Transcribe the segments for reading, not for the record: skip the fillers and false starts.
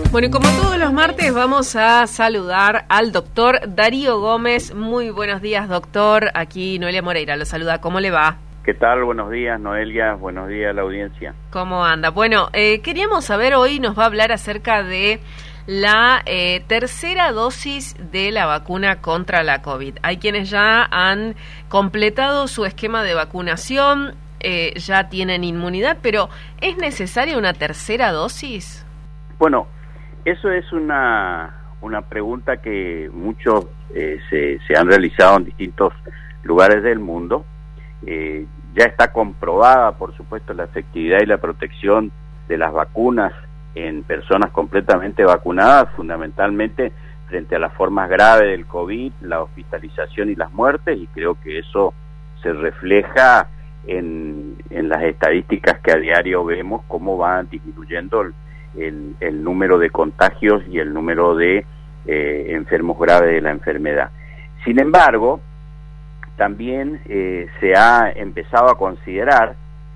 Bueno, y como todos los martes vamos a saludar al doctor Darío Gómez. Muy buenos días, doctor. Aquí Noelia Moreira lo saluda. ¿Cómo le va? ¿Qué tal? Buenos días, Noelia. Buenos días a la audiencia. ¿Cómo anda? Bueno, queríamos saber, hoy nos va a hablar acerca de la tercera dosis de la vacuna contra la COVID. Hay quienes ya han completado su esquema de vacunación, ya tienen inmunidad, pero ¿es necesaria una tercera dosis? Bueno, eso es una pregunta que muchos se han realizado en distintos lugares del mundo. Ya está comprobada, por supuesto, la efectividad y la protección de las vacunas en personas completamente vacunadas, fundamentalmente frente a las formas graves del COVID, la hospitalización y las muertes, y creo que eso se refleja en las estadísticas que a diario vemos, cómo va disminuyendo el número de contagios y el número de enfermos graves de la enfermedad. Sin embargo, también se ha empezado a considerar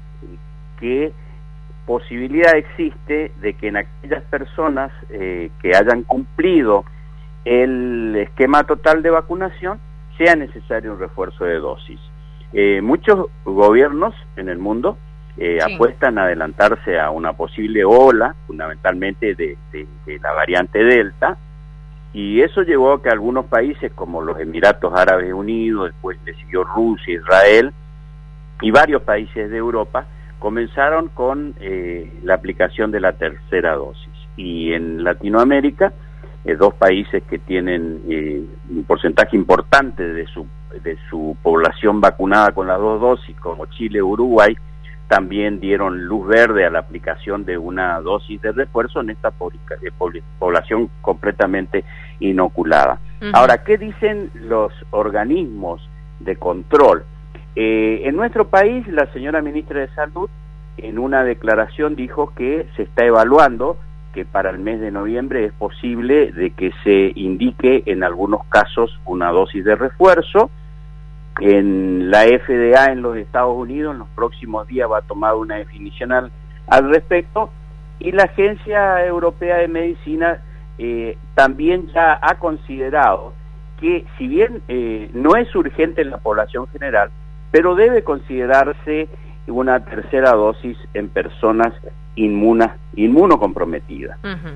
que posibilidad existe de que en aquellas personas que hayan cumplido el esquema total de vacunación sea necesario un refuerzo de dosis. Muchos gobiernos en el mundo apuestan a adelantarse a una posible ola, fundamentalmente de la variante Delta, y eso llevó a que algunos países como los Emiratos Árabes Unidos, después le siguió Rusia, Israel y varios países de Europa comenzaron con la aplicación de la tercera dosis. Y en Latinoamérica, dos países que tienen un porcentaje importante de su población vacunada con las dos dosis, como Chile e Uruguay, también dieron luz verde a la aplicación de una dosis de refuerzo en esta población completamente inoculada. Ahora, ¿qué dicen los organismos de control? En nuestro país, la señora ministra de Salud, en una declaración dijo que se está evaluando que para el mes de noviembre es posible de que se indique en algunos casos una dosis de refuerzo. En la FDA en los Estados Unidos en los próximos días va a tomar una definición al respecto, y la Agencia Europea de Medicina también ya ha considerado que, si bien no es urgente en la población general, pero debe considerarse una tercera dosis en personas inmunocomprometidas.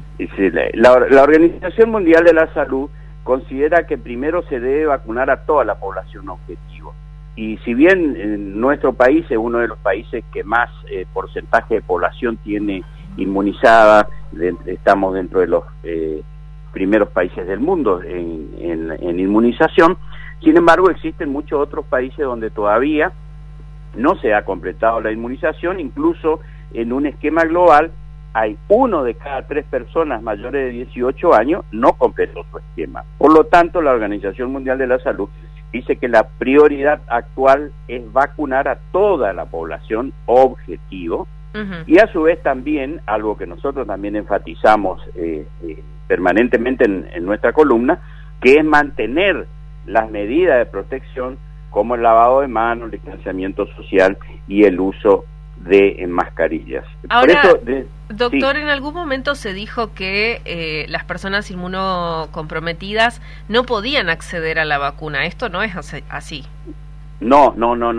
La Organización Mundial de la Salud considera que primero se debe vacunar a toda la población objetivo. Y si bien nuestro país es uno de los países que más porcentaje de población tiene inmunizada, estamos dentro de los primeros países del mundo en inmunización, sin embargo existen muchos otros países donde todavía no se ha completado la inmunización. Incluso en un esquema global hay 1 de cada 3 personas mayores de 18 años no completó su esquema. Por lo tanto, la Organización Mundial de la Salud dice que la prioridad actual es vacunar a toda la población objetivo, y a su vez también, algo que nosotros también enfatizamos permanentemente en nuestra columna, que es mantener las medidas de protección como el lavado de manos, el distanciamiento social y el uso de mascarillas. Ahora, por eso, doctor, sí. En algún momento se dijo que las personas inmunocomprometidas no podían acceder a la vacuna. ¿Esto no es así? No.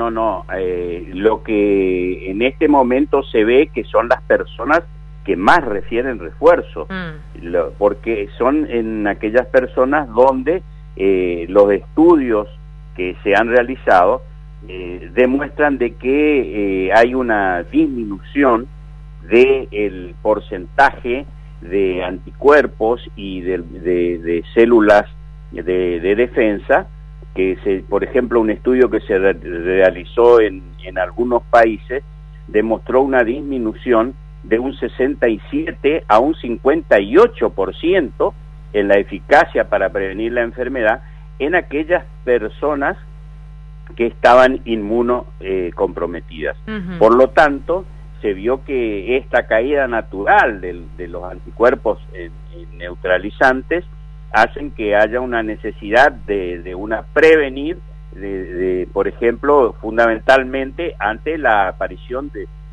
Lo que en este momento se ve que son las personas que más refieren refuerzo, porque son en aquellas personas donde los estudios que se han realizado demuestran de que hay una disminución del porcentaje de anticuerpos y de células de defensa, que por ejemplo, un estudio que se realizó en algunos países demostró una disminución de un 67 a un 58% en la eficacia para prevenir la enfermedad en aquellas personas que estaban inmunocomprometidas. Por lo tanto, se vio que esta caída natural de los anticuerpos neutralizantes hacen que haya una necesidad de una prevenir, por ejemplo, fundamentalmente ante la aparición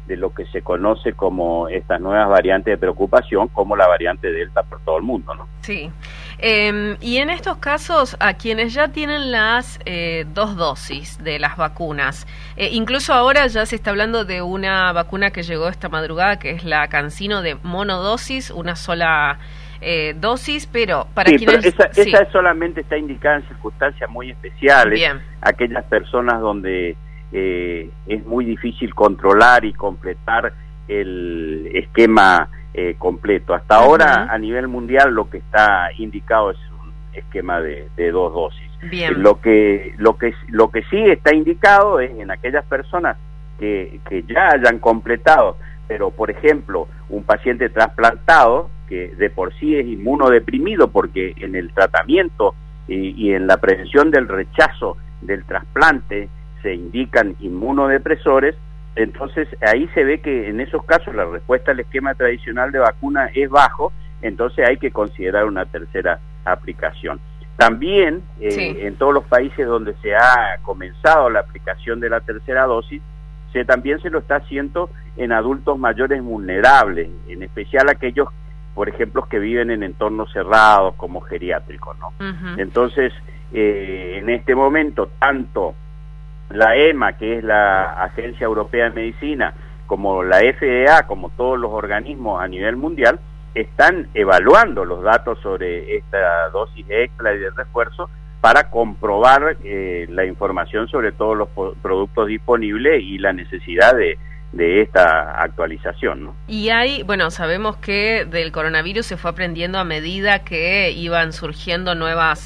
de lo que se conoce como estas nuevas variantes de preocupación, como la variante Delta por todo el mundo, ¿no? Sí. Y en estos casos, a quienes ya tienen las 2 dosis de las vacunas, incluso ahora ya se está hablando de una vacuna que llegó esta madrugada, que es la CanSino de monodosis, una sola dosis, pero para quienes... Pero esa solamente está indicada en circunstancias muy especiales. Bien. Aquellas personas donde es muy difícil controlar y completar el esquema completo. Hasta ahora, a nivel mundial, lo que está indicado es un esquema de 2 dosis. Bien. Lo que sí está indicado es en aquellas personas que ya hayan completado, pero por ejemplo, un paciente trasplantado que de por sí es inmunodeprimido, porque en el tratamiento y en la prevención del rechazo del trasplante se indican inmunodepresores. Entonces ahí se ve que en esos casos la respuesta al esquema tradicional de vacuna es bajo, entonces hay que considerar una tercera aplicación. También en todos los países donde se ha comenzado la aplicación de la tercera dosis, también se lo está haciendo en adultos mayores vulnerables, en especial aquellos, por ejemplo, que viven en entornos cerrados como geriátricos, ¿no? Entonces, en este momento, tanto la EMA, que es la Agencia Europea de Medicina, como la FDA, como todos los organismos a nivel mundial, están evaluando los datos sobre esta dosis extra y de refuerzo para comprobar la información sobre todos los productos disponibles y la necesidad de esta actualización, ¿no? Y sabemos que del coronavirus se fue aprendiendo a medida que iban surgiendo nueva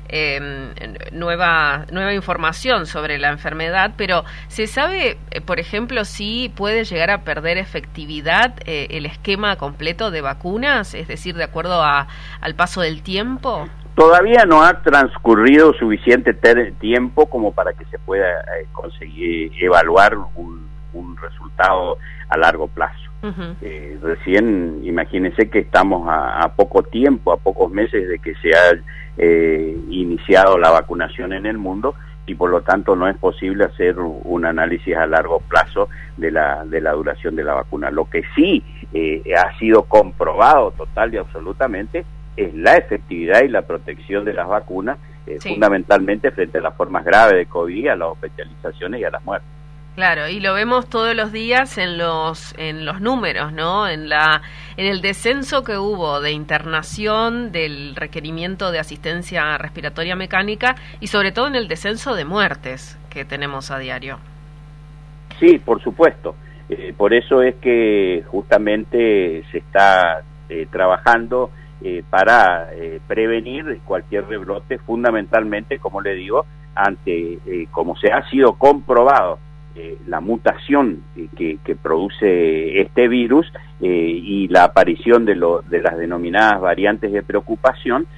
información sobre la enfermedad, pero ¿se sabe, por ejemplo, si puede llegar a perder efectividad el esquema completo de vacunas, es decir, de acuerdo al paso del tiempo? Todavía no ha transcurrido suficiente tiempo como para que se pueda conseguir evaluar un resultado a largo plazo. Recién, imagínense que estamos a poco tiempo, a pocos meses de que se ha iniciado la vacunación en el mundo, y por lo tanto no es posible hacer un análisis a largo plazo de la duración de la vacuna. Lo que sí ha sido comprobado total y absolutamente es la efectividad y la protección de las vacunas, fundamentalmente frente a las formas graves de COVID, a las hospitalizaciones y a las muertes. Claro, y lo vemos todos los días en los números, ¿no? En el descenso que hubo de internación, del requerimiento de asistencia respiratoria mecánica y sobre todo en el descenso de muertes que tenemos a diario. Sí, por supuesto. Por eso es que justamente se está trabajando para prevenir cualquier rebrote, fundamentalmente, como le digo, ante como se ha sido comprobado la mutación que produce este virus y la aparición de las denominadas variantes de preocupación,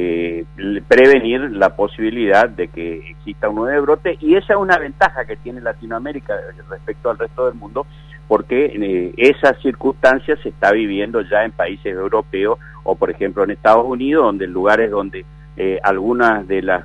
prevenir la posibilidad de que exista un nuevo brote, y esa es una ventaja que tiene Latinoamérica respecto al resto del mundo, porque esa circunstancia se está viviendo ya en países europeos o por ejemplo en Estados Unidos, donde en lugares donde algunas de las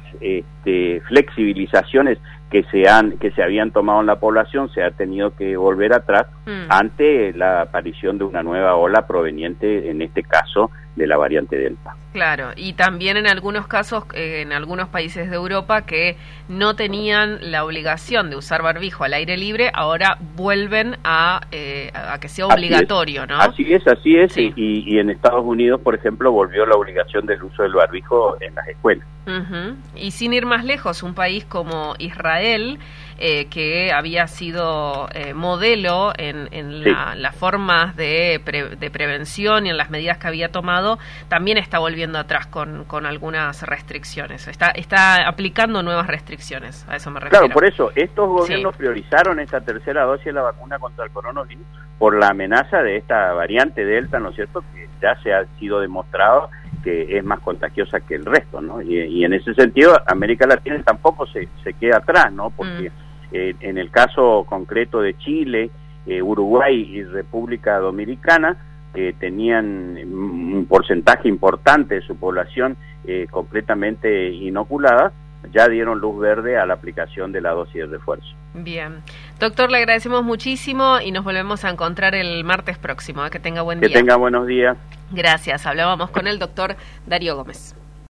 flexibilizaciones que se habían tomado en la población se ha tenido que volver atrás ante la aparición de una nueva ola proveniente, en este caso, de la variante Delta. Claro, y también en algunos casos, en algunos países de Europa que no tenían la obligación de usar barbijo al aire libre, ahora vuelven a que sea obligatorio, ¿no? Así es, sí. y en Estados Unidos, por ejemplo, volvió la obligación del uso del barbijo en las escuelas. Y sin ir más lejos, un país como Israel, que había sido modelo en las formas de prevención y en las medidas que había tomado, también está volviendo atrás con algunas restricciones, está aplicando nuevas restricciones, a eso me refiero. Claro, por eso, estos gobiernos priorizaron esta tercera dosis de la vacuna contra el coronavirus por la amenaza de esta variante Delta, ¿no es cierto?, que ya se ha sido demostrado que es más contagiosa que el resto, ¿no? Y en ese sentido, América Latina tampoco se queda atrás, ¿no? Porque en el caso concreto de Chile, Uruguay y República Dominicana, que tenían un porcentaje importante de su población completamente inoculada, ya dieron luz verde a la aplicación de la dosis de refuerzo. Bien. Doctor, le agradecemos muchísimo y nos volvemos a encontrar el martes próximo. Que tenga buen día. Que tenga buenos días. Gracias. Hablábamos con el doctor Darío Gómez.